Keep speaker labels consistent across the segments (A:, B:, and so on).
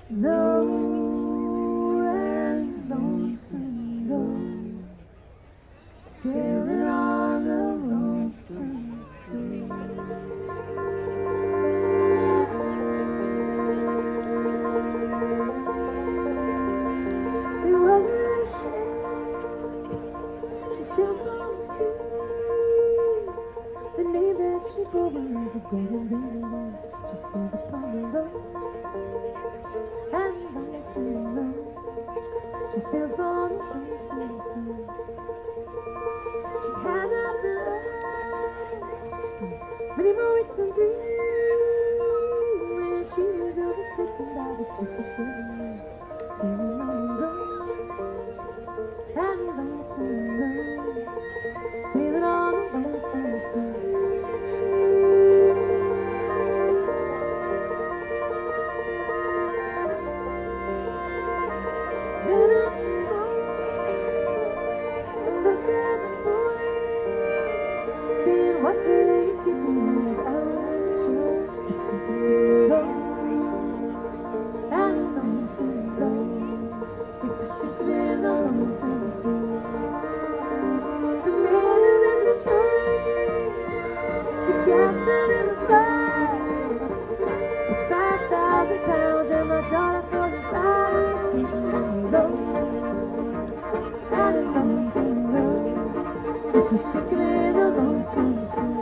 A: Low and lonesome, low, sailing on the lonesome sea. There wasn't a ship, she sailed on the sea. The name that she bore was the Golden Lady. She sailed upon the low and lonesome low. She sailed upon the lonesome sea. She had not last many more weeks than 3 when she was overtaken by the Turkish River, sailing on the low and lonesome low, sailing on the lonesome sea. Then I spoke and looked at the boy, saying, what will you give me if I were destroyed? He's sinking in the low and lonesome low, if I sink in the lonesome sea. The man that destroys, the captain in the flag, it's 5,000 pounds and my daughter for the bottom, sinking in the low and lonesome low, if you're sinking in the lonesome sea.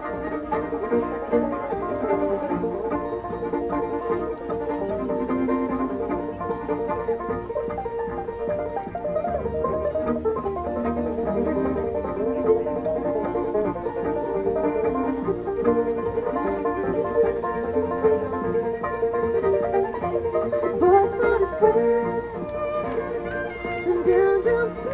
A: Boys put his breast and down jumped he.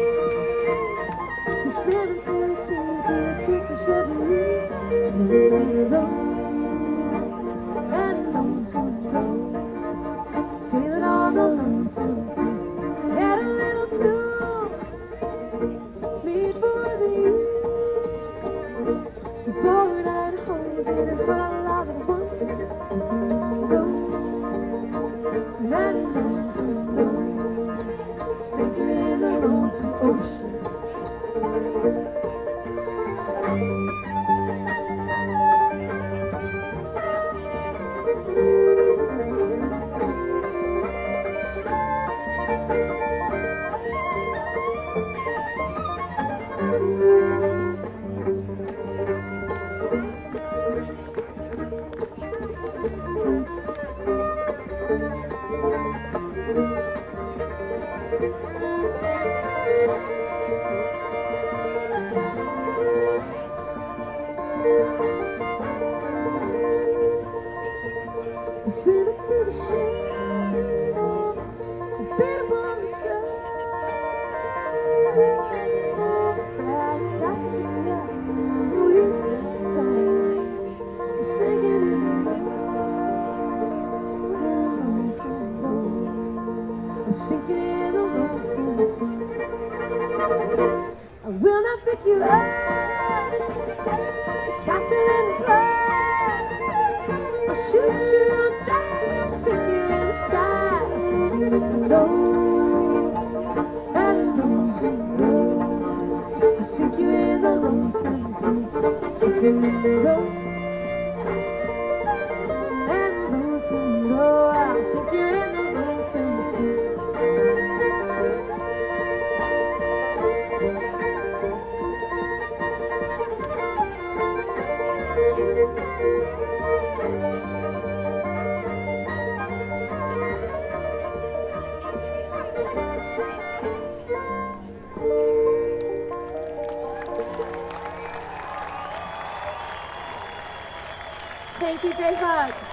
A: He swam until he came to a Turkish reverie, swimming on the low and lonesome low, sailing on the lonesome sea. Had a little tool made for the use. He bored out holes in her hull all at once, sinking low and lonesome low, sinking in the lonesome ocean. He swam into the shade, he beat upon the side, crying, Captain, yeah, we're tired. I'm sinking in the lonesome low, I'm sinking in the lonesome sea. I will not pick you up, Captain in the flag. I'll shoot you down, sink you inside, sink you in the low and lonesome low. I'll sink you in the lonesome sea, sink you in the low and lonesome low. I'll sink you in the lonesome sea. Thank you, great hugs.